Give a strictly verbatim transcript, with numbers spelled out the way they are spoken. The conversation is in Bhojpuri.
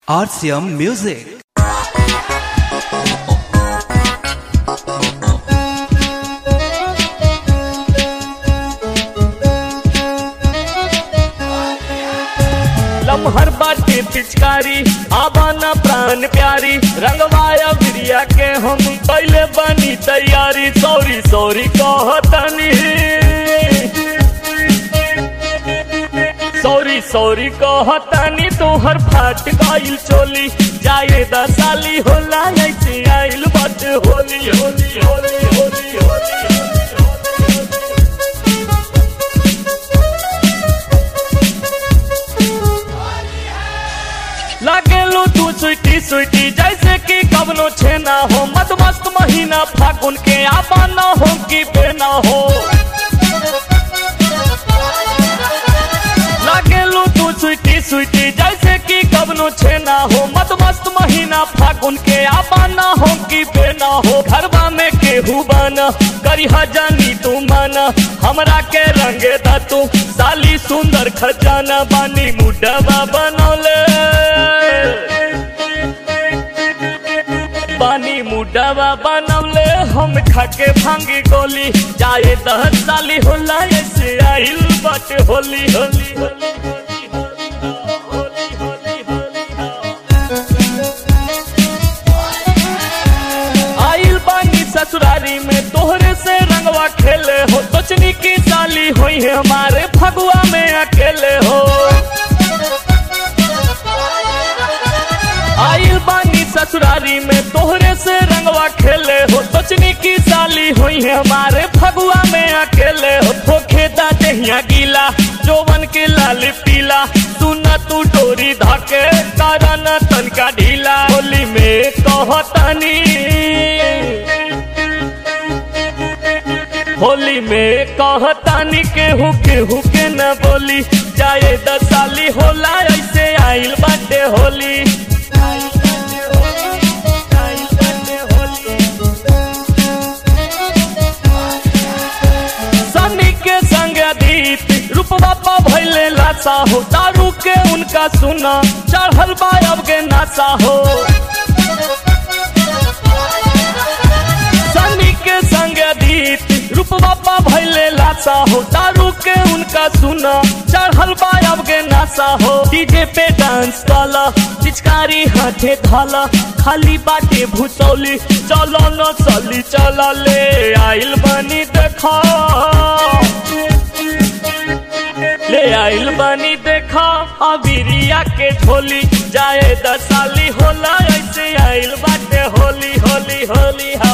R C M Music. लम्हर बाटे पिचकारी आबाना प्राण प्यारी रंगवाया बिरिया के हम पहले बनी तैयारी सॉरी सॉरी कहतनी सॉरी सॉरी कहतनी तोहर फाट गइल चोली जाए दसाली होला ऐसे आइल बात होली होली होली होली होली लागेलू तू स्वीटी स्वीटी जैसे कि कवनो छेना हो मत मस्त महीना फागुन के आबाना हो कि बेना हो लागेलू तू स्वीटी स्वीटी जैसे कि कवनो छेना हो मत मस्त महीना फागुन के आबाना हो कि बेना हो घरवा में केहू बना करी जानी तू माना हमरा के रंगे दा तू साली सुंदर खजाना बानी मुडवा बनौले बानी मुडवा बनौले हम खाके भांगी गोली जाए दस साली होला ऐसे आइल बट होली होली होली आइल बानी ससुरारी में तोहरे से रंगवा खेले हो सोचनी की साली हुई है हमारे फगुआ में अकेले हो आइल बानी ससुरारी में तोहरे से रंगवा खेले हो सोचनी की साली हुई है हमारे फगुआ में अकेले हो ठोखेदा दहिया गीला जोवन के लाल पीला सुना तू डोरी धके कारण तनका ढीला होली में कहतनी होली में कहतानी केहू केहू के न बोली जाए दसाली होला ऐसे आइल बाटे होली सनी के संग अधीत रूपवा पा भइले लाशा हो दारू के उनका सुना चढ़ल बा अब के नाशा हो सनी के संग अधीत रूपवा पा भइले लाशा हो दारू के उनका सुना चढ़ल बा अब के नाशा हो डीजे पे डांस काला पिचकारी हाथे धाला खाली बाटे भूसौली चलो न चली चला ले आइल बनी देखा ले आइल बनी देखा अबिरिया के झोली जाए दसाली होला ऐसे आइल बाटे होली होली होली।